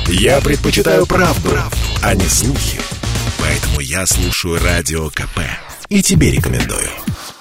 Я предпочитаю правду, а не слухи. Поэтому я слушаю Радио КП. И тебе рекомендую.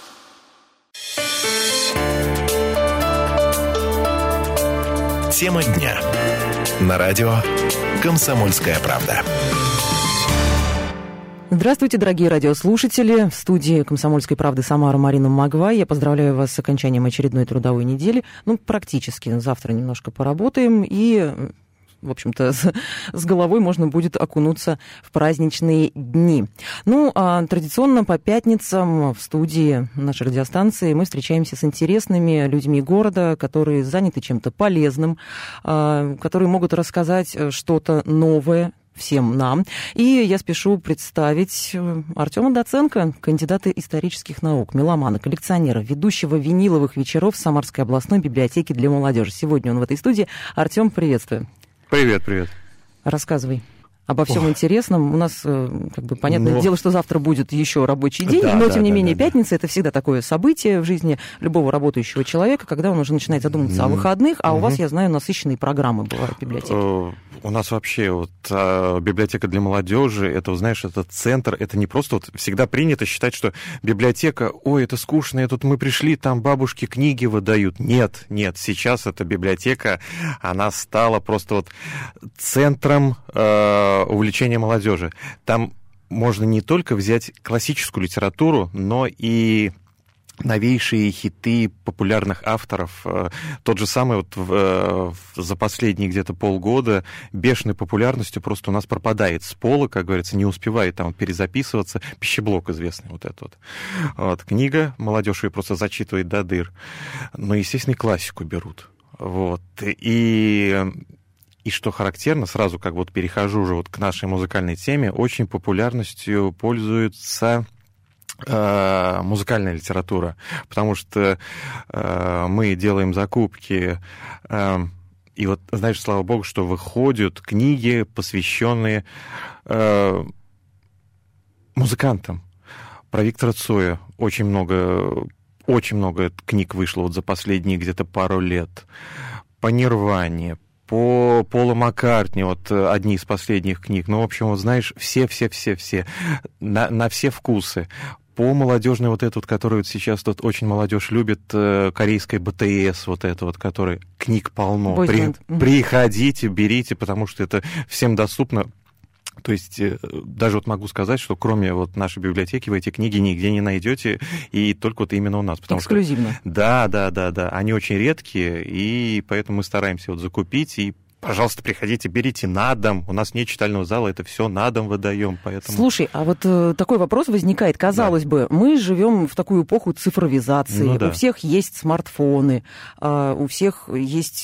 Тема дня. На радио «Комсомольская правда». Здравствуйте, дорогие радиослушатели. В студии «Комсомольской правды» Самара Марина Магвай. Я поздравляю вас с окончанием очередной трудовой недели. Практически. Завтра немножко поработаем и... В общем-то, с головой можно будет окунуться в праздничные дни. Традиционно по пятницам в студии нашей радиостанции мы встречаемся с интересными людьми города, которые заняты чем-то полезным, которые могут рассказать что-то новое всем нам. И я спешу представить Артема Доценко, кандидата исторических наук, меломана, коллекционера, ведущего виниловых вечеров Самарской областной библиотеки для молодежи. Сегодня он в этой студии. Артем, приветствую. Привет, привет. Рассказывай обо всем интересном. У нас, понятное дело, что завтра будет еще рабочий день, но, тем не менее, пятница – это всегда такое событие в жизни любого работающего человека, когда он уже начинает задумываться о выходных, а у вас, я знаю, насыщенные программы бывают в библиотеке. У нас вообще библиотека для молодежи, это, знаешь, это центр, это не просто всегда принято считать, что библиотека, это скучно, тут мы пришли, там бабушки книги выдают. Нет, сейчас эта библиотека, она стала просто центром увлечения молодежи. Там можно не только взять классическую литературу, но и новейшие хиты популярных авторов. Тот же самый за последние где-то полгода бешеной популярностью просто у нас пропадает с пола, как говорится, не успевает там перезаписываться. «Пищеблок» известный книга, молодежь ее просто зачитывает до дыр. Но, естественно, и классику берут. И что характерно, сразу перехожу уже к нашей музыкальной теме, очень популярностью пользуется музыкальная литература, потому что мы делаем закупки, и знаешь, слава богу, что выходят книги, посвященные музыкантам. Про Виктора Цоя очень много книг вышло за последние где-то пару лет. По Нирване, по Полу Маккартни, одни из последних книг. В общем, знаешь, все, на все вкусы. По молодежной которую сейчас очень молодежь любит, корейской БТС, которой книг полно. Приходите, берите, потому что это всем доступно. То есть даже могу сказать, что кроме нашей библиотеки вы эти книги нигде не найдете, и только именно у нас. Эксклюзивно. Да. Они очень редкие, и поэтому мы стараемся закупить, и пожалуйста, приходите, берите на дом. У нас нет читального зала, это все на дом выдаем. Поэтому... Слушай, а такой вопрос возникает. Казалось бы, мы живем в такую эпоху цифровизации. У всех есть смартфоны, у всех есть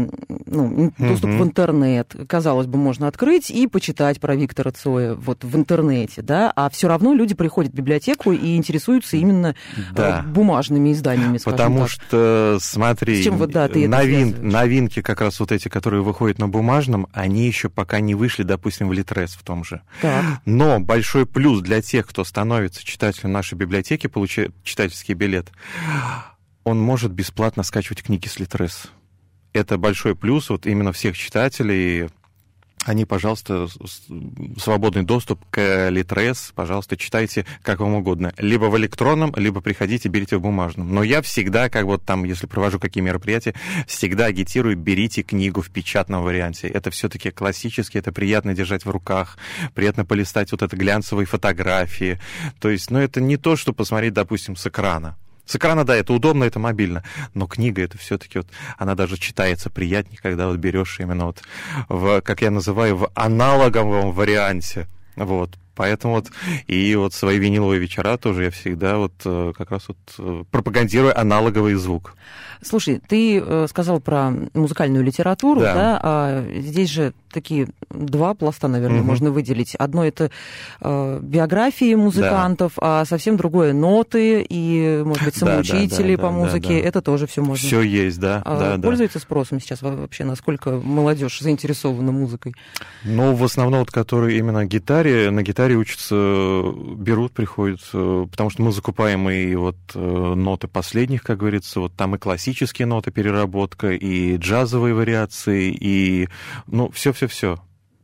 доступ в интернет. Казалось бы, можно открыть и почитать про Виктора Цоя в интернете, да? А все равно люди приходят в библиотеку и интересуются именно бумажными изданиями, скажем Потому так. что, смотри, с чем ты новинки как раз эти, которые выходят на бумажном, они еще пока не вышли, допустим, в Литрес в том же. Так. Но большой плюс для тех, кто становится читателем нашей библиотеки, получает читательский билет, он может бесплатно скачивать книги с Литрес. Это большой плюс именно всех читателей. Они, пожалуйста, свободный доступ к Литрес, пожалуйста, читайте как вам угодно. Либо в электронном, либо приходите, берите в бумажном. Но я всегда, если провожу какие мероприятия, всегда агитирую, берите книгу в печатном варианте. Это все-таки классически, это приятно держать в руках, приятно полистать это глянцевые фотографии. То есть, это не то, что посмотреть, допустим, с экрана. С экрана, да, это удобно, это мобильно, но книга это все-таки она даже читается приятнее, когда берешь именно как я называю, в аналоговом варианте. Поэтому и свои виниловые вечера тоже я всегда как раз пропагандирую аналоговый звук. Слушай, ты сказал про музыкальную литературу, да? А здесь же такие два пласта, наверное, можно выделить. Одно это биографии музыкантов, а совсем другое ноты и, может быть, самоучители по музыке. Это тоже все можно. Все есть, да. Пользуется спросом сейчас вообще, насколько молодежь заинтересована музыкой? В основном, которые именно на гитаре учатся, берут, приходят, потому что мы закупаем и ноты последних, как говорится, там и классические ноты, переработка, и джазовые вариации, и, все-все-все.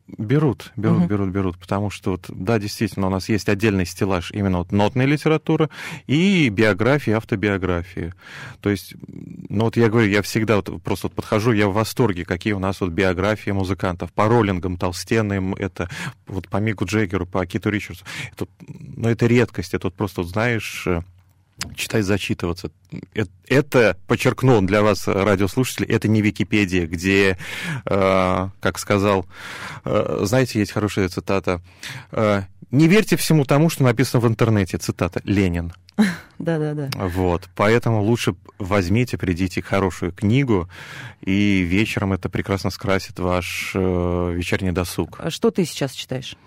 Берут, потому что, вот, да, действительно, у нас есть отдельный стеллаж именно вот нотной литературы и биографии, автобиографии. То есть, ну вот я говорю, я всегда вот просто вот подхожу, я в восторге, какие у нас вот биографии музыкантов. По роллингам толстенным, это вот по Мику Джаггеру, по Киту Ричардсу. Это, ну, это редкость, это вот просто, вот, знаешь... читать, зачитываться. Это, подчеркну для вас, радиослушатели, это не Википедия, где, как сказал, знаете, есть хорошая цитата, «Не верьте всему тому, что написано в интернете», цитата, Ленин. Да. Вот, поэтому лучше возьмите, придите к хорошую книгу, и вечером это прекрасно скрасит ваш вечерний досуг. А что ты сейчас читаешь?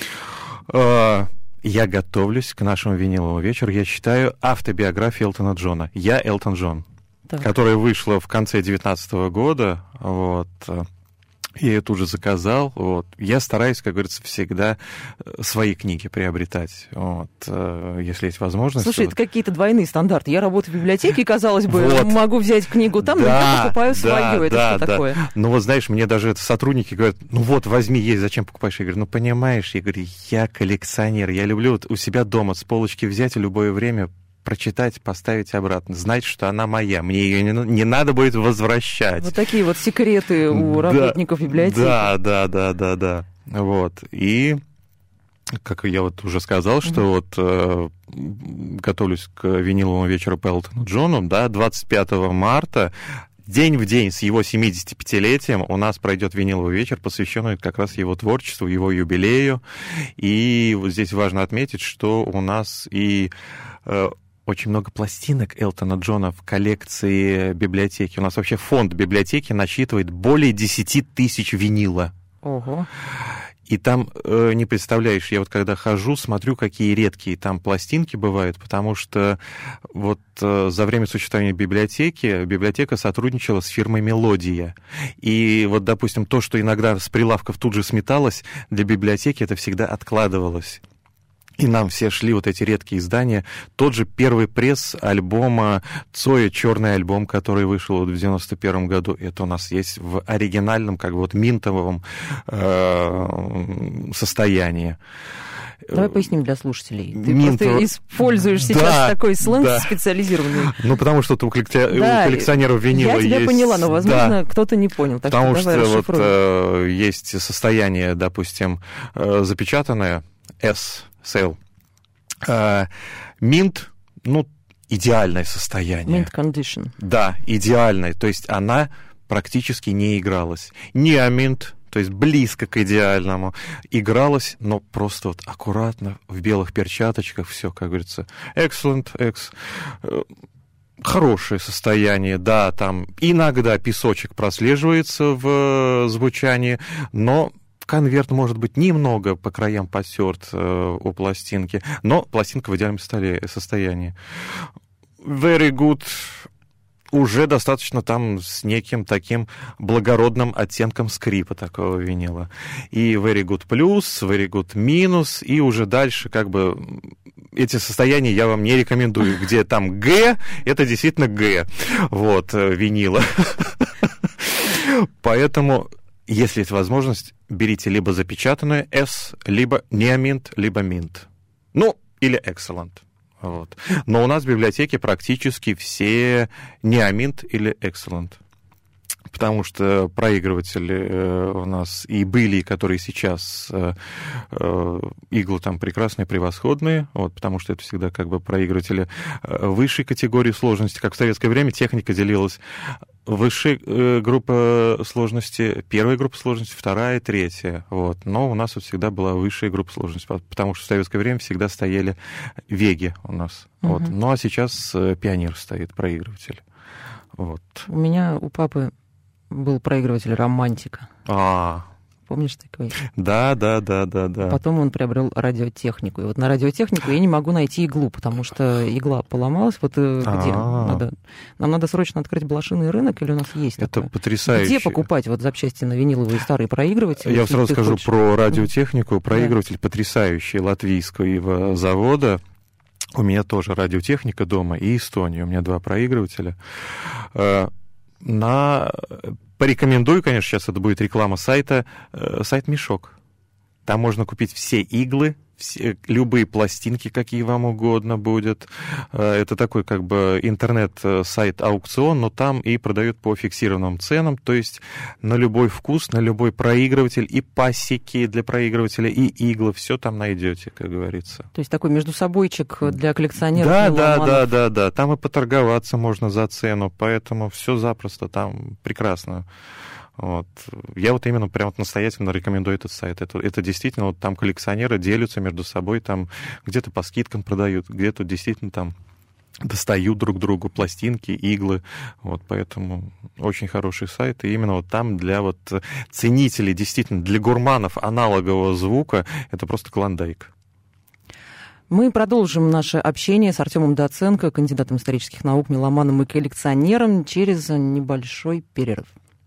Я готовлюсь к нашему виниловому вечеру. Я читаю автобиографию Элтона Джона. «Я Элтон Джон», которая вышла в конце 2019 года. Вот. Я ее тут же заказал. Вот. Я стараюсь, как говорится, всегда свои книги приобретать, вот, если есть возможность. Слушай, это какие-то двойные стандарты. Я работаю в библиотеке, казалось бы, вот. Могу взять книгу там, но я покупаю свою. Это что такое? Ну вот знаешь, мне даже сотрудники говорят, ну вот, возьми, есть, зачем покупаешь? Я говорю, ну понимаешь, я говорю, я коллекционер, я люблю вот у себя дома с полочки взять и любое время прочитать, поставить обратно, знать, что она моя, мне ее не надо будет возвращать. Вот такие вот секреты у работников библиотеки. Да. Вот. И, как я вот уже сказал, что вот готовлюсь к виниловому вечеру по Элтону Джону, да, 25 марта, день в день с его 75-летием у нас пройдет виниловый вечер, посвященный как раз его творчеству, его юбилею. И вот здесь важно отметить, что у нас и очень много пластинок Элтона Джона в коллекции библиотеки. У нас вообще фонд библиотеки насчитывает более 10 тысяч винила. Ого. И там, не представляешь, я вот когда хожу, смотрю, какие редкие там пластинки бывают, потому что вот за время существования библиотеки, библиотека сотрудничала с фирмой «Мелодия». И вот, допустим, то, что иногда с прилавков тут же сметалось, для библиотеки это всегда откладывалось. И нам все шли вот эти редкие издания. Тот же первый пресс альбома Цоя «Черный альбом», который вышел вот в 91 году, это у нас есть в оригинальном, как бы вот минтовом состоянии. Давай поясним для слушателей. Ты просто используешь сейчас такой сленг специализированный. Ну, потому что у коллекционеров винила есть... Я тебя поняла, но, возможно, кто-то не понял. Так потому что вот есть состояние, допустим, запечатанное, S-Sale. Mint, ну, идеальное состояние. Mint condition. Да, идеальное. То есть она практически не игралась. Near-mint, то есть близко к идеальному, игралась, но просто вот аккуратно, в белых перчаточках, все, как говорится, excellent, хорошее состояние, да, там иногда песочек прослеживается в звучании, но конверт может быть немного по краям потерт у пластинки, но пластинка в идеальном состоянии. Very good уже достаточно там с неким таким благородным оттенком скрипа такого винила. И very good плюс, very good минус, и уже дальше как бы эти состояния я вам не рекомендую. Где там Г, это действительно Г, вот, винила. Поэтому, если есть возможность, берите либо запечатанную S, либо Near-Mint, либо Mint. Ну, или Excellent. Вот. Но у нас в библиотеке практически все Near-Mint или Excellent. Потому что проигрыватели у нас и были, которые сейчас иглы там прекрасные, превосходные, вот, потому что это всегда как бы проигрыватели высшей категории сложности. Как в советское время техника делилась высшая группа сложности, первая группа сложности, вторая, третья. Вот. Но у нас вот всегда была высшая группа сложности, потому что в советское время всегда стояли веги у нас. Вот. Ну а сейчас пионер стоит, проигрыватель. Вот. У меня, у папы был проигрыватель «Романтика». Помнишь такой? Да. Потом он приобрел радиотехнику. И вот на радиотехнику я не могу найти иглу, потому что игла поломалась. Вот где? Нам надо срочно открыть блошиный рынок, или у нас есть это такое? Потрясающе. Где покупать вот запчасти на виниловые старые проигрыватели? Я сразу скажу про радиотехнику. Проигрыватель потрясающий латвийского завода. У меня тоже радиотехника дома и Эстония. У меня 2 проигрывателя. Порекомендую, конечно, сейчас это будет реклама сайта, сайт Мешок. Там можно купить все иглы, любые пластинки, какие вам угодно будет. Это такой как бы интернет-сайт-аукцион, но там и продают по фиксированным ценам, то есть на любой вкус, на любой проигрыватель, и пасеки для проигрывателя, и иглы, все там найдете, как говорится. То есть такой междусобойчик для коллекционеров. Да. Там и поторговаться можно за цену, поэтому все запросто, там прекрасно. Вот. Я вот именно прям настоятельно рекомендую этот сайт. Это действительно, вот там коллекционеры делятся между собой, там где-то по скидкам продают, где-то действительно там достают друг другу пластинки, иглы. Вот, поэтому очень хороший сайт. И именно вот там для вот ценителей, действительно, для гурманов аналогового звука, это просто клондайк. Мы продолжим наше общение с Артемом Доценко, кандидатом исторических наук, меломаном и коллекционером, через небольшой перерыв.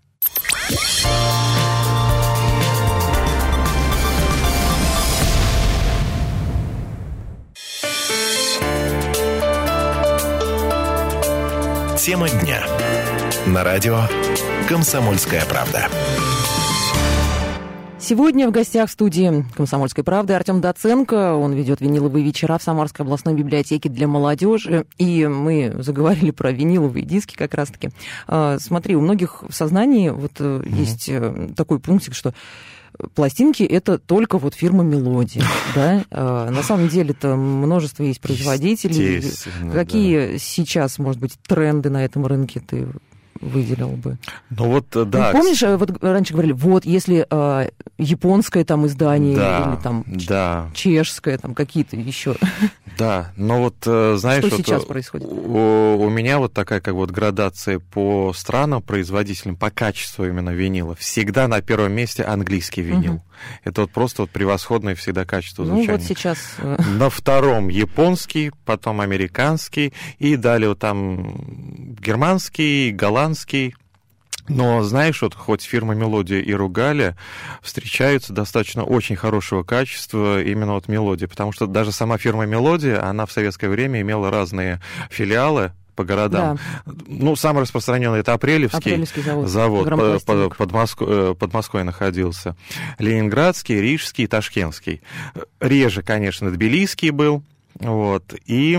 Тема дня. На радио «Комсомольская правда». Сегодня в гостях в студии «Комсомольской правды» Артем Доценко. Он ведет виниловые вечера в Самарской областной библиотеке для молодежи. И мы заговорили про виниловые диски как раз-таки. Смотри, у многих в сознании вот есть такой пунктик, что пластинки — это только вот фирма «Мелодия». Да? На самом деле-то множество есть производителей. Какие сейчас, может быть, тренды на этом рынке ты выделил бы? Ну вот, да. Ну, помнишь, вот раньше говорили, вот, если японское там издание, или там чешское, там какие-то еще. Да, но вот, знаешь... Что сейчас происходит? У меня вот такая как вот градация по странам, производителям, по качеству именно винила. Всегда на первом месте английский винил. Это вот просто вот превосходное всегда качество звучания. Ну вот сейчас... На втором японский, потом американский, и далее вот там германский, голландский. Но, знаешь, вот хоть фирма «Мелодия» и ругали, встречаются достаточно очень хорошего качества именно вот «Мелодия», потому что даже сама фирма «Мелодия», она в советское время имела разные филиалы по городам. Да. Ну, самый распространенный это Апрелевский завод под Москвой находился. Ленинградский, Рижский, Ташкентский. Реже, конечно, Тбилисский был. Вот. И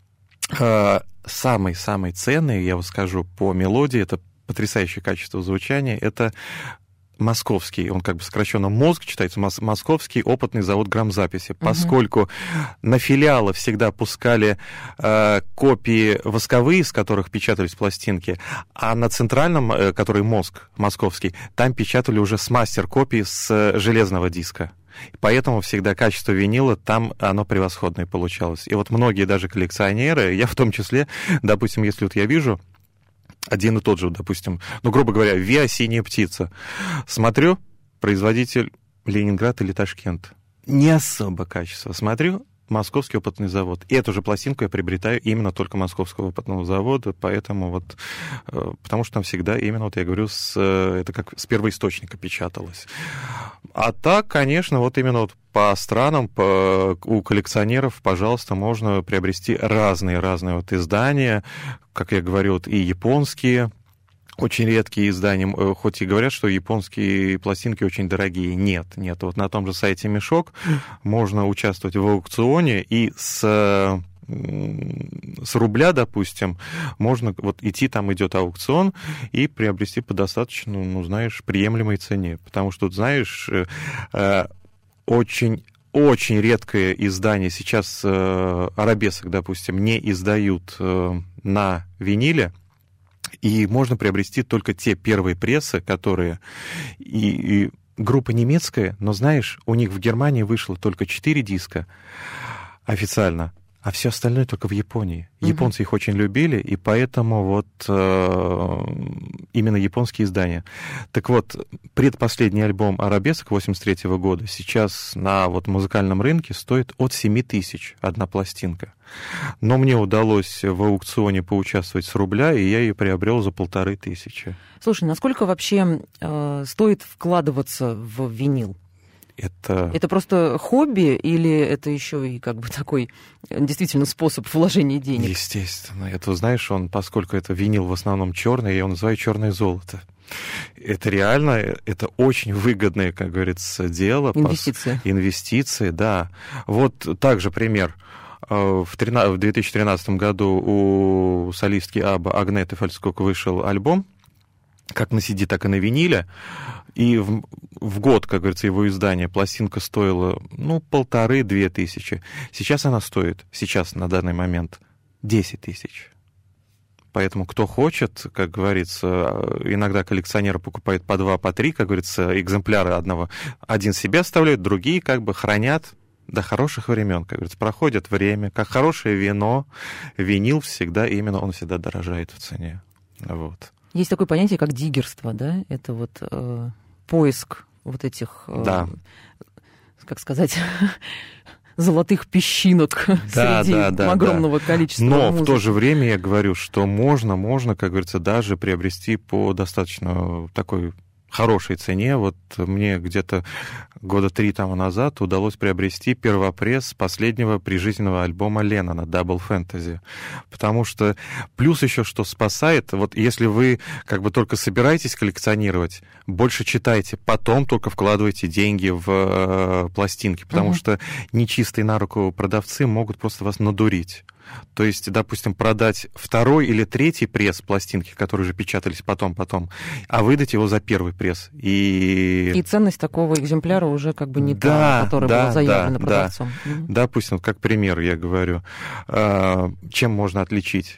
самый ценный, я вам скажу, по «Мелодии», это потрясающее качество звучания, это московский, он как бы сокращенно МОЗГ читается, Московский опытный завод грамзаписи, поскольку на филиалы всегда пускали копии восковые, с которых печатались пластинки, а на центральном, который МОЗГ московский, там печатали уже с мастер-копии с железного диска. Поэтому всегда качество винила, там оно превосходное получалось. И вот многие даже коллекционеры, я в том числе, допустим, если вот я вижу один и тот же, допустим, ну, грубо говоря, «Виа синяя птица». Смотрю, производитель Ленинград или Ташкент. Не особо качество. Смотрю, Московский опытный завод. И эту же пластинку я приобретаю именно только Московского опытного завода, поэтому вот, потому что там всегда именно, вот я говорю, это как с первоисточника печаталось. А так, конечно, вот именно вот по странам, у коллекционеров, пожалуйста, можно приобрести разные вот издания, как я говорю, вот и японские, очень редкие издания, хоть и говорят, что японские пластинки очень дорогие. Нет. Вот на том же сайте Мешок можно участвовать в аукционе, и с рубля, допустим, можно вот идти, там идет аукцион, и приобрести по достаточно, ну, знаешь, приемлемой цене. Потому что, знаешь, очень редкое издание. Сейчас арабесок, допустим, не издают на виниле, и можно приобрести только те первые прессы, которые... И группа немецкая, но, знаешь, у них в Германии вышло только 4 диска официально, а все остальное только в Японии. Японцы их очень любили, и поэтому вот именно японские издания. Так вот, предпоследний альбом «Арабесок» 83 года сейчас на вот музыкальном рынке стоит от 7 тысяч одна пластинка. Но мне удалось в аукционе поучаствовать с рубля, и я ее приобрел за 1500. Слушай, насколько вообще стоит вкладываться в винил? Это просто хобби или это еще и как бы такой действительно способ вложения денег? Естественно. Это, знаешь, поскольку это винил в основном черный, я его называю черное золото. Это реально, это очень выгодное, как говорится, дело. Инвестиции, да. Вот также пример. В 2013 году у солистки Абба Агнеты Фальцкок вышел альбом как на CD, так и на виниле. И в год, как говорится, его издания пластинка стоила, 1500-2000 тысячи. Сейчас она стоит, на данный момент, 10 тысяч. Поэтому кто хочет, как говорится, иногда коллекционеры покупают по 2, по 3, как говорится, экземпляры одного. Один себе оставляют, другие как бы хранят до хороших времен, как говорится, проходит время, как хорошее вино, винил всегда, именно он всегда дорожает в цене. Вот. Есть такое понятие, как диггерство, да? Это вот поиск вот этих, как сказать, золотых песчинок среди огромного количества Но музыки. В то же время я говорю, что можно, как говорится, даже приобрести по достаточно такой хорошей цене. Вот мне где-то года 3 тому назад удалось приобрести первопресс последнего прижизненного альбома Леннона «Double Fantasy». Потому что плюс еще что спасает, вот если вы как бы только собираетесь коллекционировать, больше читайте, потом только вкладывайте деньги в пластинки, потому что нечистые на руку продавцы могут просто вас надурить. То есть, допустим, продать 2-й или 3-й пресс пластинки, которые уже печатались потом, а выдать его за 1-й пресс. И ценность такого экземпляра уже как бы не та, которая была заявлена продавцом. Допустим, как пример я говорю, чем можно отличить?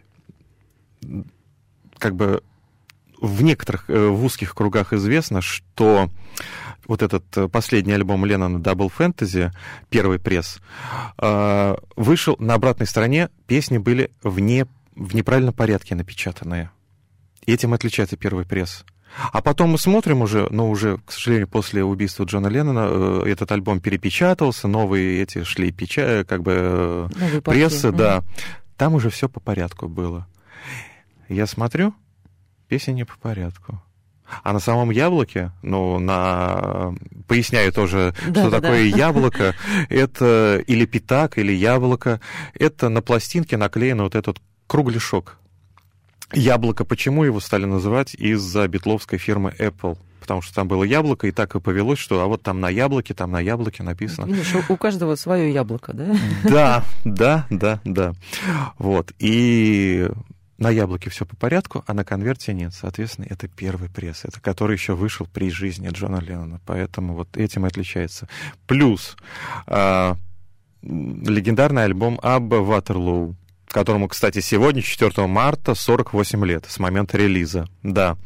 Как бы в некоторых, в узких кругах известно, что вот этот последний альбом Леннона «Double Fantasy», первый пресс, вышел на обратной стороне, песни были в неправильном порядке напечатанные. И этим отличается первый пресс. А потом мы смотрим уже, к сожалению, после убийства Джона Леннона этот альбом перепечатался, новые эти шли прессы, да. Там уже все по порядку было. Я смотрю, песни не по порядку. А на самом яблоке, поясняю тоже, что такое яблоко, это или пятак, или яблоко, это на пластинке наклеен вот этот кругляшок. Яблоко, почему его стали называть? Из-за битловской фирмы Apple. Потому что там было яблоко, и так и повелось, что вот там на яблоке написано. Видишь, у каждого свое яблоко, да? Да. Вот, и на яблоке все по порядку, а на конверте нет. Соответственно, это первый пресс, это который еще вышел при жизни Джона Леннона. Поэтому вот этим и отличается. Плюс легендарный альбом Абба «Waterloo», которому, кстати, сегодня, 4 марта, 48 лет с момента релиза. Да.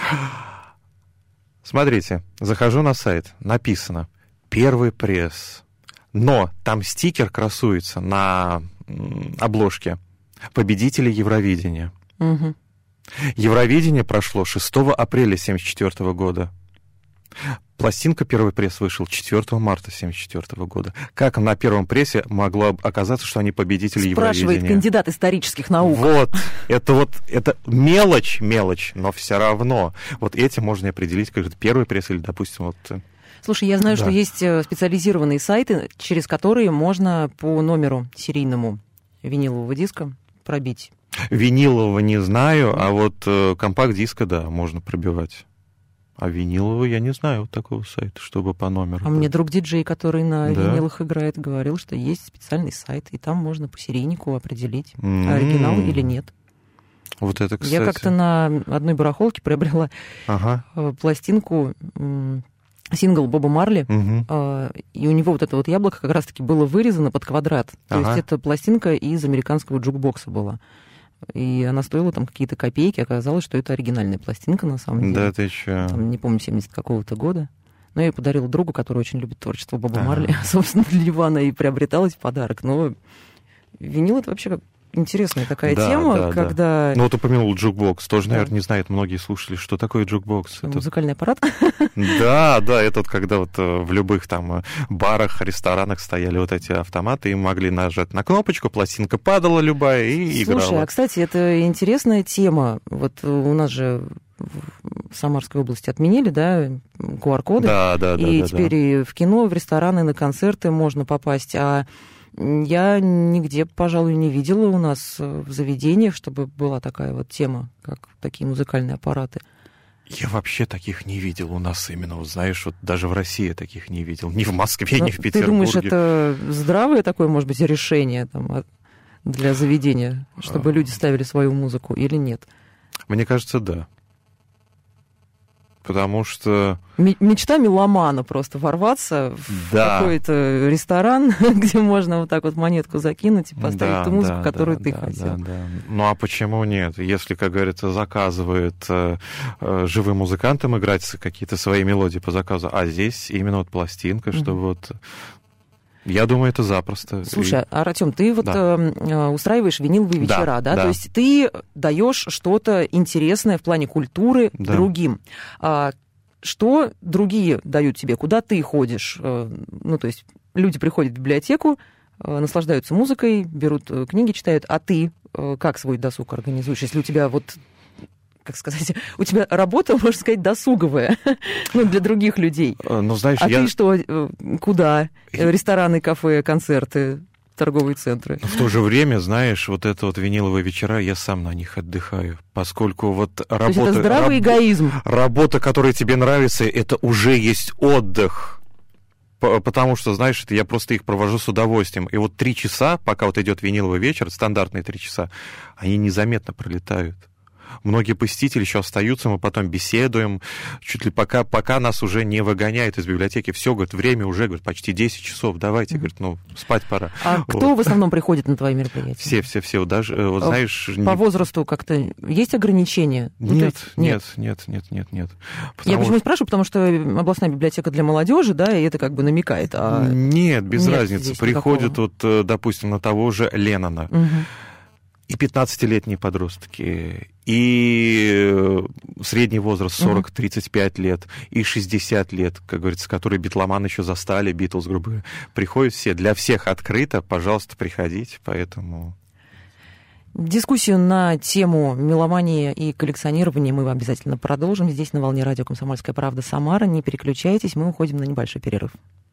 Смотрите, захожу на сайт, написано «Первый пресс». Но там стикер красуется на обложке победители Евровидения. Угу. Евровидение прошло 6 апреля 1974 года. Пластинка «Первый пресс» вышел 4 марта 1974 года. Как на первом прессе могло оказаться, что они победители Евровидения? Спрашивает кандидат исторических наук. Это мелочь, но все равно. Вот этим можно определить, как это первый пресс или, допустим, вот... Слушай, я знаю, что есть специализированные сайты, через которые можно по номеру серийному винилового диска пробить. Винилового не знаю, а вот компакт-диска, да, можно пробивать. А винилового я не знаю вот такого сайта, чтобы по номеру. А мне друг-диджей, который на винилах играет, говорил, что есть специальный сайт, и там можно по серийнику определить, оригинал или нет. Вот это, кстати. Я как-то на одной барахолке приобрела пластинку, сингл Боба Марли, и у него вот это вот яблоко как раз-таки было вырезано под квадрат. То есть это пластинка из американского джукбокса была. И она стоила там какие-то копейки, оказалось, что это оригинальная пластинка на самом деле. Да ты чё? Там, не помню, 70 какого-то года. Но я ее подарила другу, который очень любит творчество Боба Марли. Собственно, для него она и приобреталась в подарок. Но винил — это вообще как интересная такая тема, когда... Ну вот упомянул джукбокс. Тоже, наверное, не знают многие слушатели, что такое джукбокс. Музыкальный аппарат? Да, это вот когда вот в любых там барах, ресторанах стояли вот эти автоматы, и могли нажать на кнопочку, пластинка падала любая и играла. Слушай, а, кстати, это интересная тема. Вот у нас же в Самарской области отменили, да, QR-коды. Да, и теперь и в кино, в рестораны, на концерты можно попасть. А я нигде, пожалуй, не видела у нас в заведениях, чтобы была такая вот тема, как такие музыкальные аппараты. Я вообще таких не видел у нас именно, вот, знаешь, вот даже в России я таких не видел. Ни в Москве, ни в Петербурге. Ты думаешь, это здравое такое, может быть, решение там, для заведения, чтобы люди ставили свою музыку или нет? Мне кажется, да. Потому что... Мечта меломана просто ворваться в какой-то ресторан, где можно вот так вот монетку закинуть и поставить ту музыку, которую ты хотел. Да. Ну а почему нет? Если, как говорится, заказывают живым музыкантам играть какие-то свои мелодии по заказу, а здесь именно вот пластинка, что вот... Я думаю, это запросто. Слушай, Артём, ты вот устраиваешь виниловые вечера, да? То есть ты даешь что-то интересное в плане культуры другим. Что другие дают тебе? Куда ты ходишь? Ну, то есть люди приходят в библиотеку, наслаждаются музыкой, берут книги, читают, а ты как свой досуг организуешь? Если у тебя вот... как сказать, у тебя работа, можно сказать, досуговая, ну, для других людей. Ну, знаешь, ты что, куда? Рестораны, кафе, концерты, торговые центры. Но в то же время, знаешь, вот это вот виниловые вечера, я сам на них отдыхаю, поскольку вот работа... То есть это здравый эгоизм. Работа, которая тебе нравится, это уже есть отдых. Потому что, знаешь, я просто их провожу с удовольствием. И вот 3 часа, пока вот идет виниловый вечер, стандартные 3 часа, они незаметно пролетают. Многие посетители еще остаются, мы потом беседуем, чуть ли пока нас уже не выгоняют из библиотеки. Все, говорит, время уже, говорит, почти 10 часов, давайте, говорит, ну, спать пора. А кто в основном приходит на твои мероприятия? Все, даже, вот знаешь... По возрасту как-то есть ограничения? Нет. Я почему спрашиваю, потому что областная библиотека для молодежи, да, и это как бы намекает. Нет, без разницы. Приходят вот, допустим, на того же Леннона. И 15-летние подростки, и средний возраст 40-35 лет, и 60 лет, как говорится, которые битломаны еще застали, Битлз, грубо говоря. Приходят все, для всех открыто, пожалуйста, приходите, поэтому... Дискуссию на тему меломании и коллекционирования мы обязательно продолжим. Здесь на волне радио «Комсомольская правда» Самара. Не переключайтесь, мы уходим на небольшой перерыв.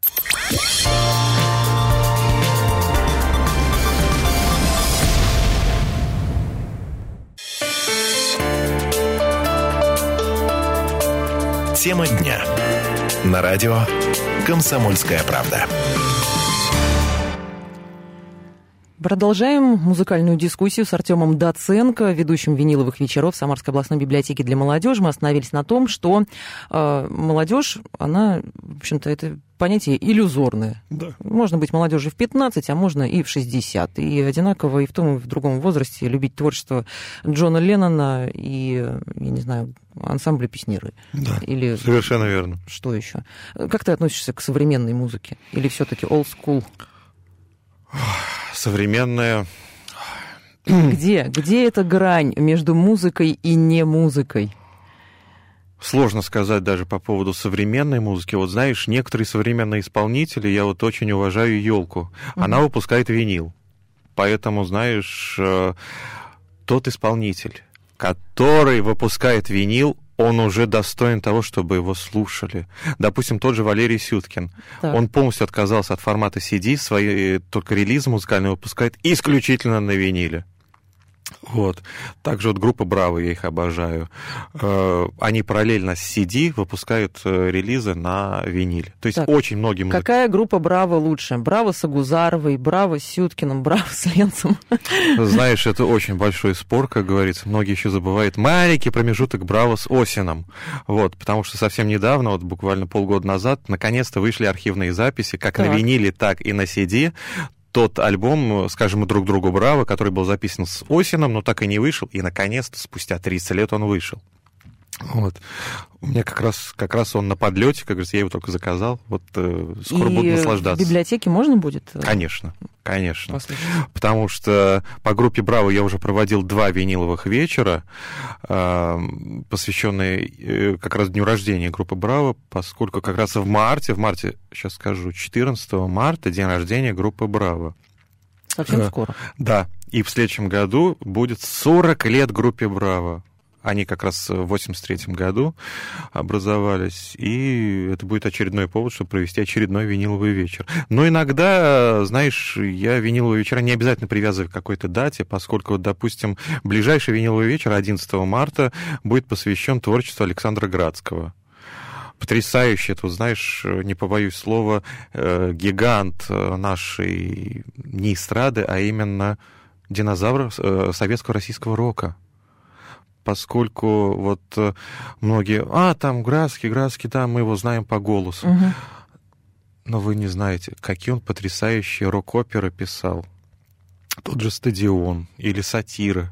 Тема дня. На радио «Комсомольская правда». Продолжаем музыкальную дискуссию с Артемом Доценко, ведущим виниловых вечеров Самарской областной библиотеки для молодежи. Мы остановились на том, что молодежь, она, в общем-то, это понятие иллюзорное. Да. Можно быть молодежью в 15, а можно и в 60. И одинаково и в том, и в другом возрасте любить творчество Джона Леннона и, я не знаю, ансамбля «Песняры». Да, или совершенно верно. Что еще? Как ты относишься к современной музыке? Или все-таки old school? Современная... Где эта грань между музыкой и не музыкой? Сложно сказать даже по поводу современной музыки. Вот знаешь, некоторые современные исполнители, я вот очень уважаю Ёлку. Она выпускает винил. Поэтому, знаешь, тот исполнитель, который выпускает винил, он уже достоин того, чтобы его слушали. Допустим, тот же Валерий Сюткин. Так. Он полностью отказался от формата CD, свои только релизы музыкальные выпускает исключительно на виниле. Вот. Также вот группа «Браво», я их обожаю. Они параллельно с CD выпускают релизы на виниле. То есть так, очень многие музыканты... Какая группа «Браво» лучше? «Браво» с Агузаровой, «Браво» с Сюткиным, «Браво» с Ленцем? Знаешь, это очень большой спор, как говорится. Многие еще забывают маленький промежуток «Браво» с Осином. Вот. Потому что совсем недавно, вот буквально полгода назад, наконец-то вышли архивные записи, как на виниле, так и на CD. Тот альбом, скажем, «Друг другу браво», который был записан с Осином, но так и не вышел, и, наконец-то, спустя 30 лет он вышел. Вот. У меня как раз он на подлете, как говорится, я его только заказал. Вот скоро буду наслаждаться. В библиотеке можно будет? Конечно. Послушать. Потому что по группе «Браво» я уже проводил 2 виниловых вечера, посвященные как раз дню рождения группы «Браво», поскольку как раз в марте, сейчас скажу, 14 марта, день рождения группы «Браво». Совсем скоро. Да. И в следующем году будет 40 лет группе «Браво». Они как раз в 83 году образовались, и это будет очередной повод, чтобы провести очередной виниловый вечер. Но иногда, знаешь, я виниловые вечера не обязательно привязываю к какой-то дате, поскольку, вот, допустим, ближайший виниловый вечер 11 марта будет посвящен творчеству Александра Градского. Потрясающий, это, знаешь, не побоюсь слова, гигант нашей не эстрады, а именно динозавр советского российского рока. Поскольку вот многие, там Градский, да, мы его знаем по голосу. Угу. Но вы не знаете, какие он потрясающие рок-оперы писал. Тот же «Стадион» или «Сатира».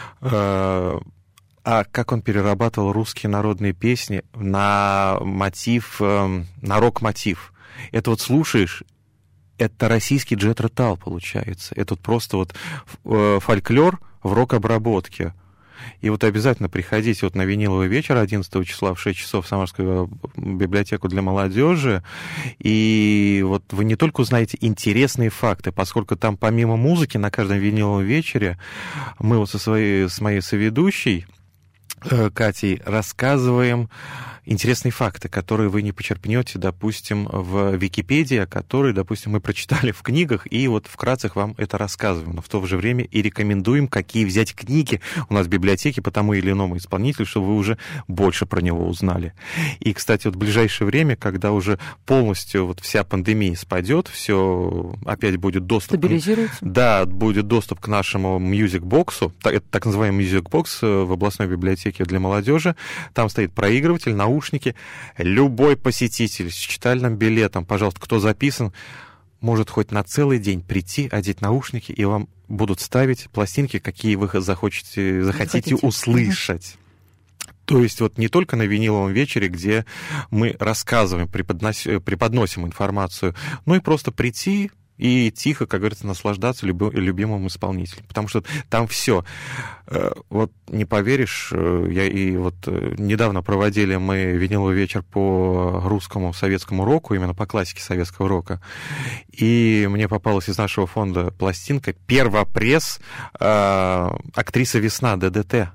А как он перерабатывал русские народные песни на мотив, на рок-мотив. Это вот слушаешь, это российский джет-ротал получается. Это вот просто вот фольклор в рок-обработке. И вот обязательно приходите вот на виниловый вечер 11 числа в 6 часов в Самарскую библиотеку для молодежи. И вот вы не только узнаете интересные факты, поскольку там помимо музыки на каждом виниловом вечере мы вот с моей соведущей Катей рассказываем интересные факты, которые вы не почерпнете, допустим, в Википедии, а которые, допустим, мы прочитали в книгах, и вот вкратце вам это рассказываем. Но в то же время и рекомендуем, какие взять книги у нас в библиотеке по тому или иному исполнителю, чтобы вы уже больше про него узнали. И, кстати, вот в ближайшее время, когда уже полностью вот вся пандемия спадет, все опять будет доступ... Стабилизируется? Да, будет доступ к нашему мьюзик-боксу, это так называемый мьюзик-бокс в областной библиотеке для молодежи. Там стоит проигрыватель, наушники. Любой посетитель с читальным билетом, пожалуйста, кто записан, может хоть на целый день прийти, одеть наушники, и вам будут ставить пластинки, какие вы захотите услышать. То есть вот не только на виниловом вечере, где мы рассказываем, преподносим информацию, но и просто прийти и тихо, как говорится, наслаждаться любимым исполнителем. Потому что там все. Вот не поверишь, недавно проводили мы виниловый вечер по русскому советскому року, именно по классике советского рока. И мне попалась из нашего фонда пластинка «Первопресс», актриса «Весна» ДДТ.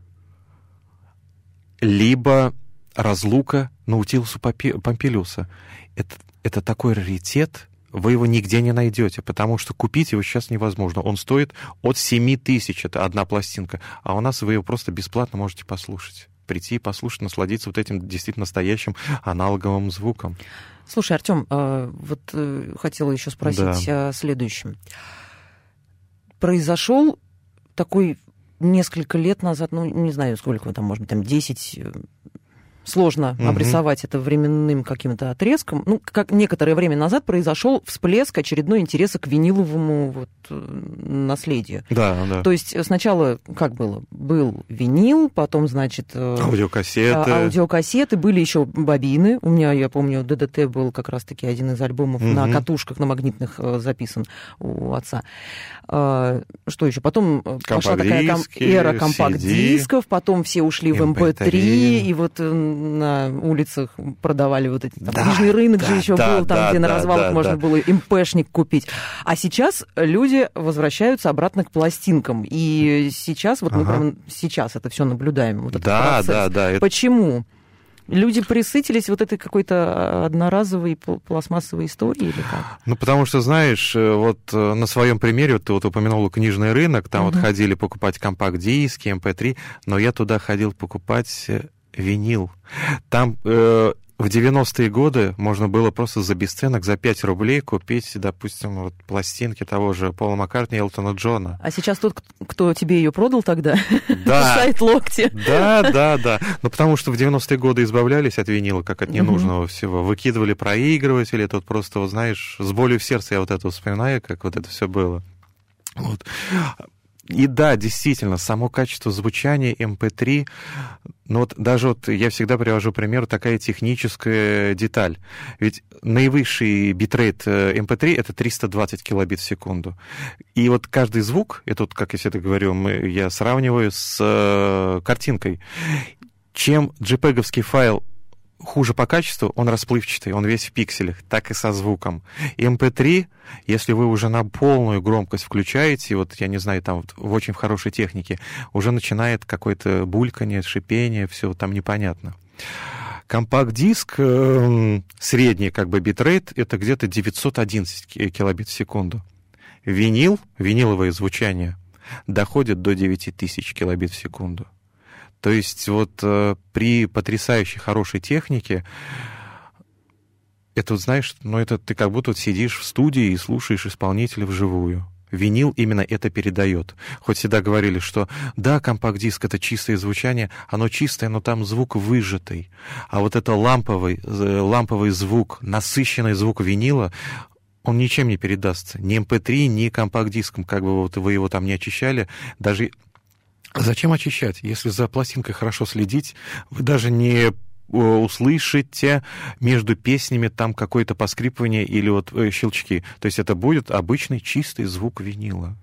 Либо «Разлука» Наутилуса Помпилиуса. Это такой раритет, вы его нигде не найдете, потому что купить его сейчас невозможно. Он стоит от 7 тысяч, это одна пластинка, а у нас вы его просто бесплатно можете послушать. Прийти и послушать, насладиться вот этим действительно настоящим аналоговым звуком. Слушай, Артём, хотела еще спросить о следующем. Произошел такой несколько лет назад, не знаю, сколько там, может быть, 10... Сложно обрисовать это временным каким-то отрезком. Как некоторое время назад произошел всплеск очередной интереса к виниловому наследию. Да. То есть сначала как было? Был винил, потом, значит... Аудиокассеты, были еще бобины. У меня, я помню, ДДТ был как раз-таки один из альбомов на катушках, на магнитных записан у отца. Что еще? Потом пошла такая эра компакт-дисков, потом все ушли в MP3, и вот на улицах продавали вот эти... Книжный рынок же еще был, где на развалах можно было МПшник купить. А сейчас люди возвращаются обратно к пластинкам. И сейчас, мы прямо сейчас это все наблюдаем. Вот этот процесс. Почему? Люди присытились вот этой какой-то одноразовой пластмассовой историей или как? Потому что, знаешь, вот на своем примере, ты вот упомянул книжный рынок, там вот ходили покупать компакт-диски, MP3, но я туда ходил покупать винил. Там в 90-е годы можно было просто за бесценок, за 5 рублей купить, допустим, вот пластинки того же Пола Маккартни и Элтона Джона. А сейчас тот, кто тебе ее продал тогда, да. сайт локти. Да. Потому что в 90-е годы избавлялись от винила, как от ненужного всего. Выкидывали проигрыватели, тут просто, вот, знаешь, с болью в сердце я вот это вспоминаю, как вот это все было. Вот. И да, действительно, само качество звучания MP3, даже я всегда привожу пример, такая техническая деталь. Ведь наивысший битрейт MP3 — это 320 килобит в секунду. И вот каждый звук, это вот, как я всегда говорю, я сравниваю с картинкой. Чем JPEG-овский файл хуже по качеству, он расплывчатый, он весь в пикселях, так и со звуком. MP3, если вы уже на полную громкость включаете, вот, я не знаю, там вот, в очень хорошей технике, уже начинает какое-то бульканье, шипение, все там непонятно. Компакт-диск, средний как бы битрейт, это где-то 911 килобит в секунду. Виниловое звучание доходит до 9000 килобит в секунду. То есть вот при потрясающей хорошей технике, это, знаешь, ну это ты как будто сидишь в студии и слушаешь исполнителя вживую. Винил именно это передает. Хоть всегда говорили, что да, компакт-диск — это чистое звучание, оно чистое, но там звук выжатый. А вот это ламповый звук, насыщенный звук винила, он ничем не передастся. Ни MP3, ни компакт-диском, как бы вот вы его там не очищали, даже... Зачем очищать? Если за пластинкой хорошо следить, вы даже не услышите между песнями там какое-то поскрипывание или вот щелчки. То есть это будет обычный чистый звук винила.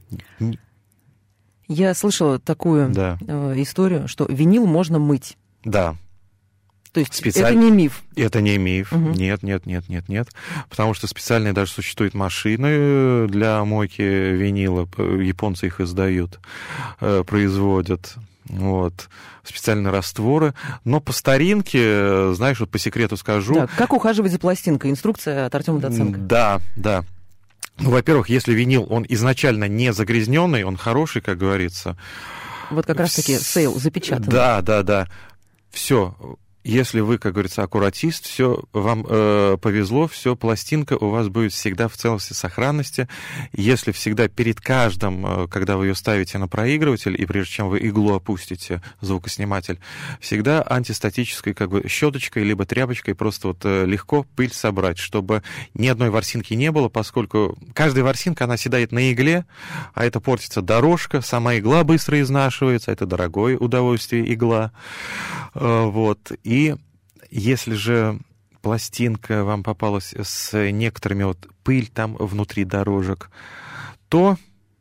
Я слышала такую историю, что винил можно мыть. Да. То есть это не миф? Это не миф. Угу. Нет. Потому что специальные даже существуют машины для мойки винила. Японцы их издают, производят. Вот. Специальные растворы. Но по старинке, знаешь, вот по секрету скажу... Да, как ухаживать за пластинкой? Инструкция от Артема Доценко. Да. Ну, во-первых, если винил, он изначально не загрязненный, он хороший, как говорится. Вот как раз-таки сейл запечатанный. Да. Все. Если вы, как говорится, аккуратист, все вам повезло, все, пластинка у вас будет всегда в целости, сохранности. Если всегда перед каждым, когда вы ее ставите на проигрыватель, и прежде чем вы иглу опустите, звукосниматель, всегда антистатической как бы щеточкой либо тряпочкой просто вот легко пыль собрать, чтобы ни одной ворсинки не было, поскольку каждая ворсинка, она седает на игле, а это портится дорожка, сама игла быстро изнашивается, это дорогое удовольствие игла. Вот. И если же пластинка вам попалась с некоторыми вот пыль там внутри дорожек, то,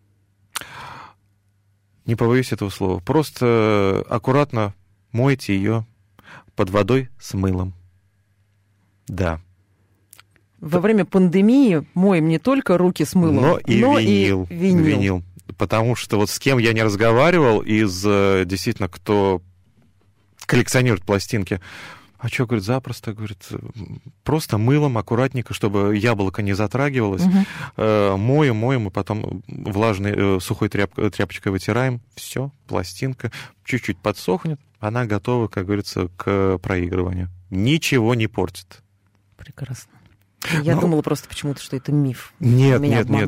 не побоюсь этого слова, просто аккуратно мойте ее под водой с мылом. Да. Во время пандемии моем не только руки с мылом, но и винил. Потому что вот с кем я не разговаривал из действительно, кто коллекционирует пластинки. А что, говорит, запросто, говорит, просто мылом аккуратненько, чтобы яблоко не затрагивалось. Угу. Моем, и потом влажной сухой тряпочкой вытираем. Все, пластинка чуть-чуть подсохнет, она готова, как говорится, к проигрыванию. Ничего не портит. Прекрасно. Я думала просто почему-то, что это миф. Нет.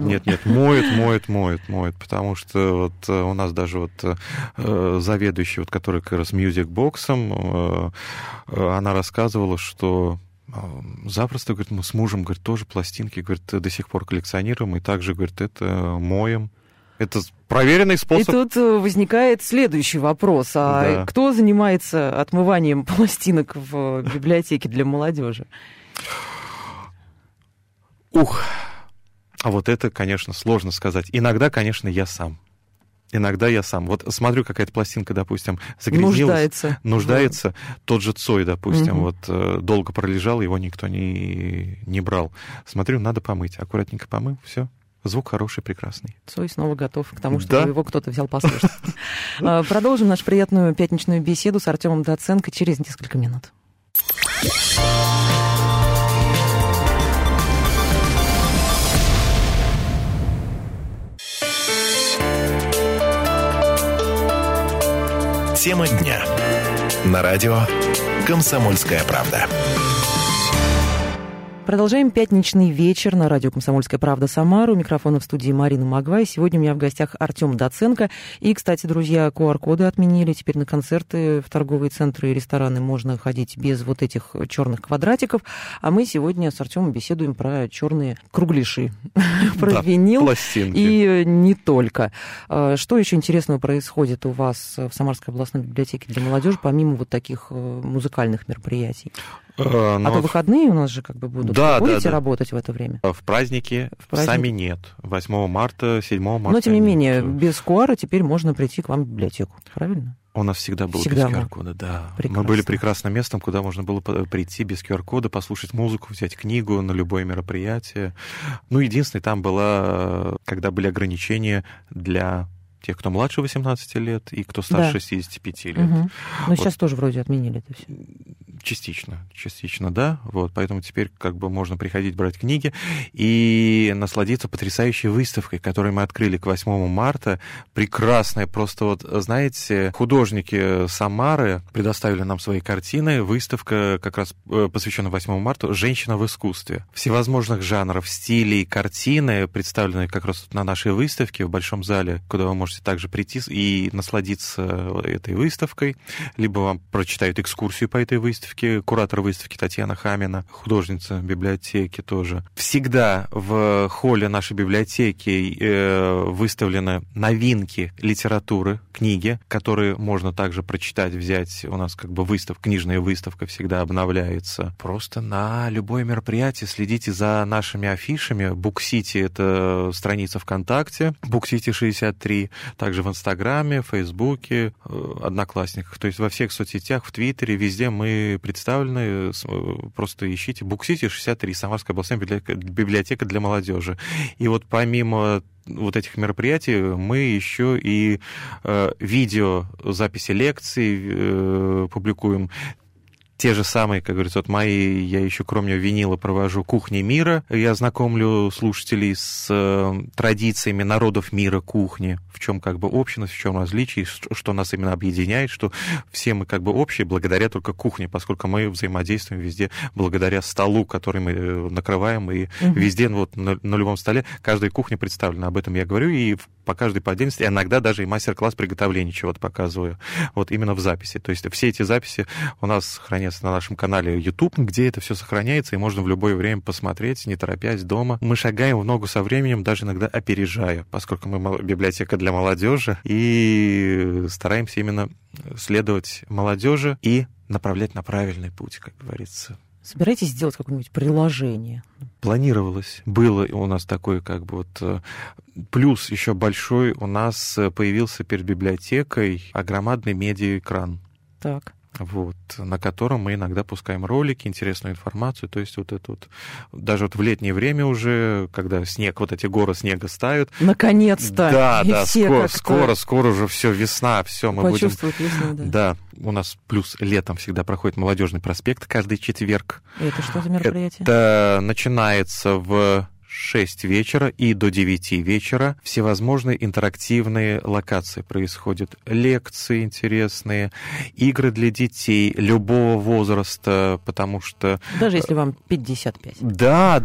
Моет, потому что вот у нас даже вот заведующий, вот, который как раз мьюзик-боксом, она рассказывала, что запросто, говорит, мы с мужем, говорит, тоже пластинки, говорит, до сих пор коллекционируем, и также, говорит, это моем. Это проверенный способ. И тут возникает следующий вопрос. А кто занимается отмыванием пластинок в библиотеке для молодежи? А вот это, конечно, сложно сказать. Иногда, конечно, я сам. Вот смотрю, какая-то пластинка, допустим, загрязнилась. Нуждается. Тот же Цой, допустим, вот долго пролежал, его никто не брал. Смотрю, надо помыть. Аккуратненько помыл, все. Звук хороший, прекрасный. Цой снова готов к тому, чтобы его кто-то взял послушать. Продолжим нашу приятную пятничную беседу с Артемом Доценко через несколько минут. Тема дня. На радио «Комсомольская правда». Продолжаем пятничный вечер на радио «Комсомольская правда» Самара. У микрофона в студии Марина Магвай. Сегодня у меня в гостях Артем Доценко. И, кстати, друзья, QR-коды отменили. Теперь на концерты в торговые центры и рестораны можно ходить без вот этих черных квадратиков. А мы сегодня с Артемом беседуем про черные кругляши, про винил. Пластинки. И не только. Что еще интересного происходит у вас в Самарской областной библиотеке для молодежи, помимо вот таких музыкальных мероприятий? А то выходные у нас же как бы будут. Да, Вы будете да. работать в это время? В праздники сами нет. 8 марта, 7 марта. Но, тем не менее, без QR теперь можно прийти к вам в библиотеку, правильно? У нас всегда было без QR-кода, да. Прекрасно. Мы были прекрасным местом, куда можно было прийти без QR-кода, послушать музыку, взять книгу на любое мероприятие. Ну, единственное, там было, когда были ограничения для тех, кто младше 18 лет и кто старше 65 лет. Угу. Но сейчас тоже вроде отменили это все. Частично, да. Вот, поэтому теперь как бы можно приходить, брать книги и насладиться потрясающей выставкой, которую мы открыли к 8 марта. Прекрасная, просто вот, знаете, художники Самары предоставили нам свои картины. Выставка как раз посвящена 8 марта «Женщина в искусстве». Всевозможных жанров, стилей, картины представлены как раз на нашей выставке в Большом зале, куда вы можете также прийти и насладиться этой выставкой, либо вам прочитают экскурсию по этой выставке. Куратор выставки Татьяна Хамина, художница библиотеки тоже. Всегда в холле нашей библиотеки выставлены новинки литературы, книги, которые можно также прочитать, взять. У нас как бы книжная выставка всегда обновляется. Просто на любое мероприятие следите за нашими афишами. Буксити — это страница ВКонтакте, Буксити 63, также в Инстаграме, Фейсбуке, Одноклассниках. То есть во всех соцсетях, в Твиттере, везде мы представлены. Просто ищите Буксити 63, Самарская областная библиотека для молодежи. И вот помимо вот этих мероприятий мы еще и видеозаписи лекций публикуем. Те же самые, как говорится, вот я еще кроме винила провожу «Кухни мира». Я знакомлю слушателей с традициями народов мира кухни, в чем как бы общность, в чем различие, что нас именно объединяет, что все мы как бы общие благодаря только кухне, поскольку мы взаимодействуем везде благодаря столу, который мы накрываем, и везде вот на любом столе каждая кухня представлена. Об этом я говорю, и по каждой по отдельности, иногда даже и мастер-класс приготовления чего-то показываю, вот именно в записи. То есть все эти записи у нас хранятся на нашем канале YouTube, где это все сохраняется, и можно в любое время посмотреть, не торопясь, дома. Мы шагаем в ногу со временем, даже иногда опережая, поскольку мы библиотека для молодежи, и стараемся именно следовать молодежи и направлять на правильный путь, как говорится. Собираетесь сделать какое-нибудь приложение? Планировалось. Было у нас такой как бы вот плюс еще большой. У нас появился перед библиотекой громадный медиаэкран. Так. Вот, на котором мы иногда пускаем ролики, интересную информацию. То есть вот это вот, даже вот в летнее время уже, когда снег, вот эти горы снега стают. Наконец-то! Да, скоро уже все, весна, все, мы будем... Почувствовать весну, да. Да, у нас плюс летом всегда проходит Молодежный проспект каждый четверг. Это что за мероприятие? Это начинается в 6 вечера и до 9 вечера всевозможные интерактивные локации происходят. Лекции интересные, игры для детей любого возраста, потому что... Даже если вам 55. Да.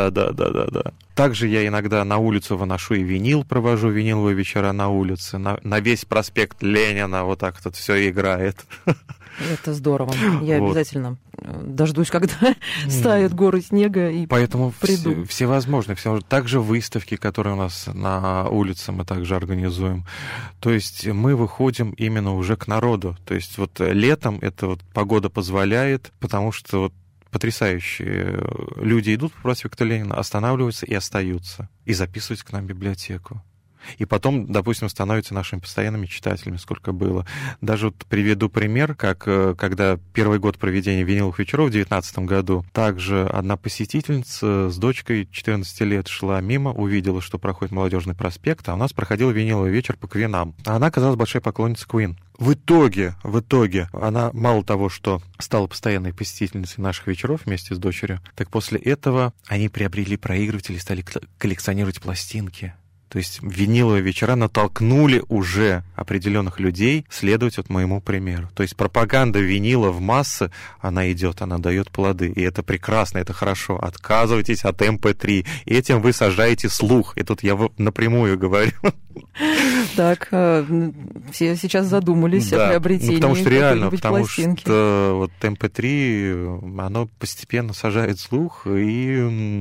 Также я иногда на улицу выношу и винил, провожу виниловые вечера на улице. На весь проспект Ленина вот так вот все играет. Это здорово. Я обязательно дождусь, когда стают горы снега, и поэтому приду. Всевозможные. Также выставки, которые у нас на улице, мы также организуем. То есть мы выходим именно уже к народу. То есть вот летом это вот погода позволяет, потому что вот потрясающие люди идут по проспекту Ленина, останавливаются и остаются, и записываются к нам в библиотеку. И потом, допустим, становятся нашими постоянными читателями, сколько было. Даже вот приведу пример, как когда первый год проведения виниловых вечеров в 2019 году, также одна посетительница с дочкой 14 лет шла мимо, увидела, что проходит Молодежный проспект, а у нас проходил виниловый вечер по Квинам. А она оказалась большой поклонницей Квин. В итоге она мало того, что стала постоянной посетительницей наших вечеров вместе с дочерью, так после этого они приобрели проигрыватели и стали коллекционировать пластинки. То есть виниловые вечера натолкнули уже определенных людей следовать вот моему примеру. То есть пропаганда винила в массы, она идет, она дает плоды. И это прекрасно, это хорошо. Отказывайтесь от MP3. Этим вы сажаете слух. И тут я напрямую говорю. Так, все сейчас задумались о приобретении потому что реально, пластинки. Что вот MP3, оно постепенно сажает слух, и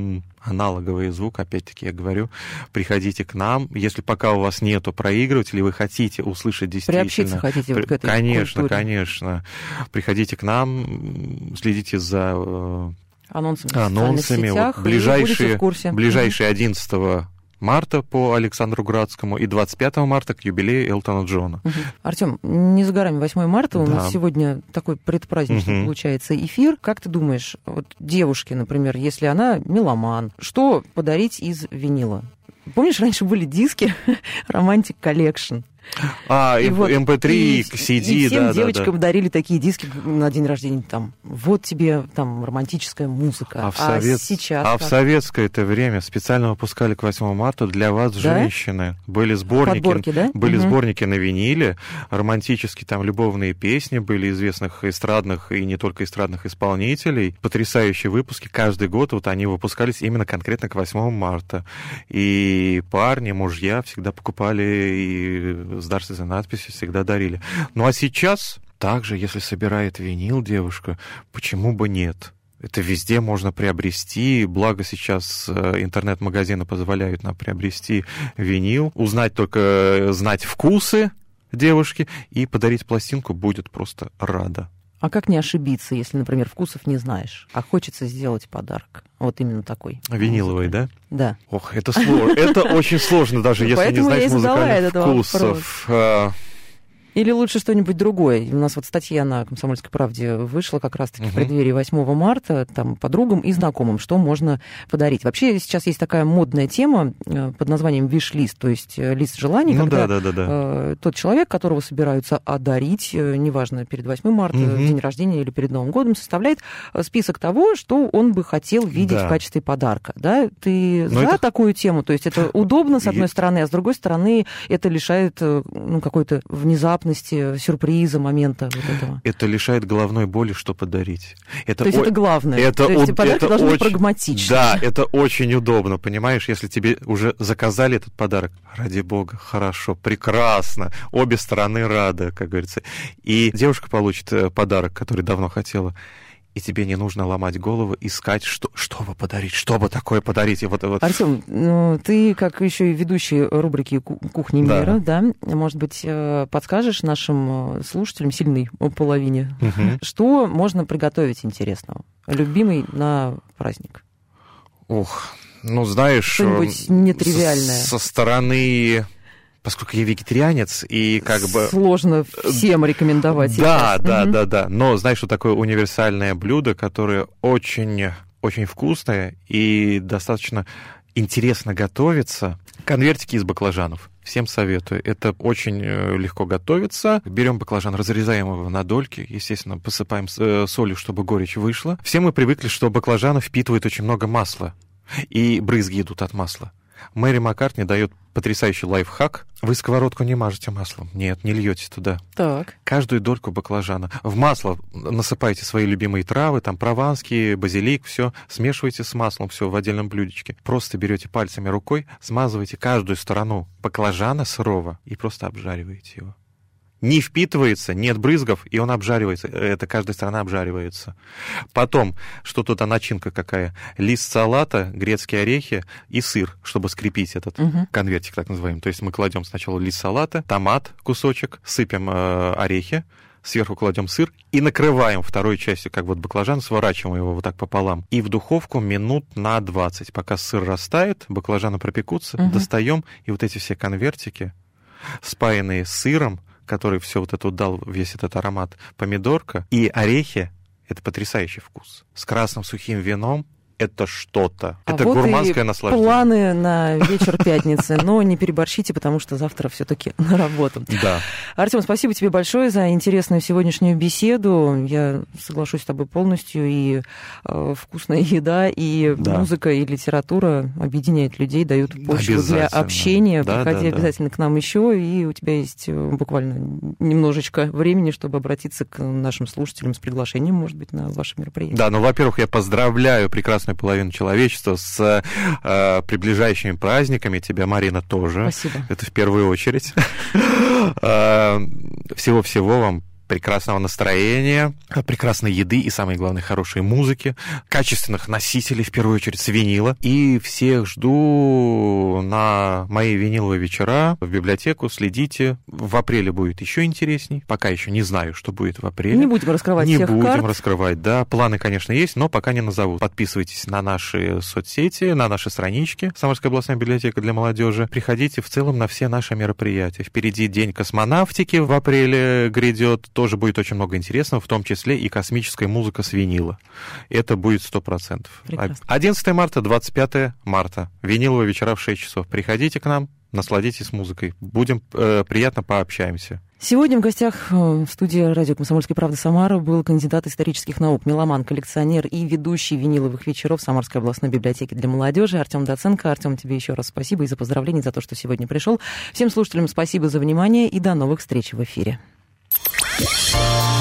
аналоговый звук, опять-таки я говорю, приходите к нам. Если пока у вас нету проигрывателей, вы хотите услышать действительно... Приобщиться хотите вот к этой Конечно, культуре. конечно. Приходите к нам, следите за анонсами анонсами. в социальных сетях, Вот ближайшие, в курсе. Ближайшие 11 марта по Александру Градскому и 25 марта к юбилею Элтона Джона. Артем, не за горами 8 марта, у нас сегодня такой предпраздничный получается эфир. Как ты думаешь, вот девушке, например, если она меломан, что подарить из винила? Помнишь, раньше были диски Romantic Collection? MP3, и CD, и всем да, девочкам дарили такие диски на день рождения, там, вот тебе там романтическая музыка. Сейчас в советское это время специально выпускали к 8 марта для вас, да? Женщины. Были сборники, подборки, да? Были сборники на виниле, романтические там любовные песни были известных эстрадных и не только эстрадных исполнителей. Потрясающие выпуски. Каждый год вот они выпускались именно конкретно к 8 марта. И парни, мужья всегда покупали и с дарственной надписью всегда дарили. Ну а сейчас также, если собирает винил девушка, почему бы нет? Это везде можно приобрести, благо сейчас интернет-магазины позволяют нам приобрести винил, знать вкусы девушки и подарить пластинку будет просто рада. А как не ошибиться, если, например, вкусов не знаешь, а хочется сделать подарок? Вот именно такой. Виниловый, да? Да. Ох, это сложно. Это очень сложно, даже если не знаешь музыкальных вкусов. Или лучше что-нибудь другое. У нас вот статья на «Комсомольской правде» вышла как раз-таки в преддверии 8 марта, там, подругам и знакомым, что можно подарить. Вообще сейчас есть такая модная тема под названием виш-лист, то есть лист желаний, когда тот человек, которого собираются одарить, неважно, перед 8 марта, день рождения или перед Новым годом, составляет список того, что он бы хотел видеть в качестве подарка. Да? Ты за такую тему? То есть это удобно, с одной стороны, а с другой стороны это лишает какой-то внезапности, сюрприза, момента вот этого. Это лишает головной боли, что подарить. То есть это главное. То есть подарки должны быть прагматичны. Да, это очень удобно, понимаешь, если тебе уже заказали этот подарок, ради бога, хорошо, прекрасно, обе стороны рады, как говорится. И девушка получит подарок, который давно хотела, и тебе не нужно ломать голову, искать, что бы подарить, что бы такое подарить. И вот. Артем, ты как еще и ведущий рубрики «Кухни мира», да, может быть, подскажешь нашим слушателям, сильной половине, что можно приготовить интересного, любимый на праздник? Знаешь... Что-нибудь нетривиальное. Со стороны... Поскольку я вегетарианец, и как бы... Сложно всем рекомендовать сейчас. Да. Но знаешь, что такое универсальное блюдо, которое очень, очень вкусное и достаточно интересно готовится? Конвертики из баклажанов. Всем советую. Это очень легко готовится. Берем баклажан, разрезаем его на дольки, естественно, посыпаем солью, чтобы горечь вышла. Все мы привыкли, что баклажаны впитывают очень много масла, и брызги идут от масла. Мэри Маккартни дает потрясающий лайфхак. Вы сковородку не мажете маслом. Нет, не льете туда. Так. Каждую дольку баклажана. В масло насыпайте свои любимые травы, там прованский, базилик, все. Смешивайте с маслом, все в отдельном блюдечке. Просто берете пальцами рукой, смазываете каждую сторону баклажана сырого и просто обжариваете его. Не впитывается, нет брызгов, и он обжаривается. Это каждая сторона обжаривается. Потом, что тут начинка какая? Лист салата, грецкие орехи и сыр, чтобы скрепить этот конвертик, так называемый. То есть мы кладем сначала лист салата, томат, кусочек, сыпем орехи, сверху кладем сыр и накрываем второй частью, как вот баклажан, сворачиваем его вот так пополам. И в духовку минут на 20. Пока сыр растает, баклажаны пропекутся, достаем, и вот эти все конвертики, спаянные с сыром, который все вот это дал, весь этот аромат, помидорка и орехи, это потрясающий вкус. С красным сухим вином это что-то. Это вот гурманское наслаждение. Планы на вечер пятницы, но не переборщите, потому что завтра все-таки на работу. Да. Артем, спасибо тебе большое за интересную сегодняшнюю беседу. Я соглашусь с тобой полностью. И вкусная еда, и музыка, и литература объединяют людей, дают почву для общения. Приходи обязательно к нам еще, и у тебя есть буквально немножечко времени, чтобы обратиться к нашим слушателям с приглашением, может быть, на ваше мероприятие. Да, во-первых, я поздравляю прекрасную половину человечества с приближающими праздниками. Тебя, Марина, тоже. Спасибо. Это в первую очередь. Всего-всего вам. прекрасного настроения, прекрасной еды и, самое главное, хорошей музыки, качественных носителей, в первую очередь, с винила. И всех жду на мои виниловые вечера в библиотеку. Следите. В апреле будет еще интересней. Пока еще не знаю, что будет в апреле. Не будем раскрывать всех карт. Не будем раскрывать, да. Планы, конечно, есть, но пока не назову. Подписывайтесь на наши соцсети, на наши странички. Самарская областная библиотека для молодежи. Приходите в целом на все наши мероприятия. Впереди День космонавтики в апреле грядет. Тоже будет очень много интересного, в том числе и космическая музыка с винила. Это будет 100%. Прекрасно. 11 марта, 25 марта. Виниловые вечера в 6 часов. Приходите к нам, насладитесь музыкой. Будем приятно пообщаемся. Сегодня в гостях в студии радио «Комсомольской правды» Самара был кандидат исторических наук, меломан, коллекционер и ведущий виниловых вечеров Самарской областной библиотеки для молодежи Артем Доценко. Артем, тебе еще раз спасибо и за поздравления, за то, что сегодня пришел. Всем слушателям спасибо за внимание и до новых встреч в эфире.